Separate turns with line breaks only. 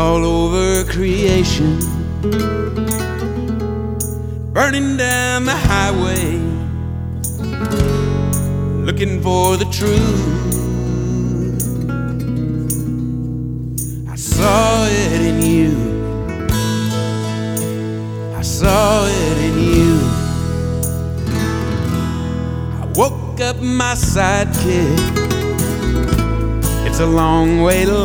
all over creation, burning down the highway, looking for the truth. I saw it in you, I saw it in you. I woke up my sidekick. It's a long way to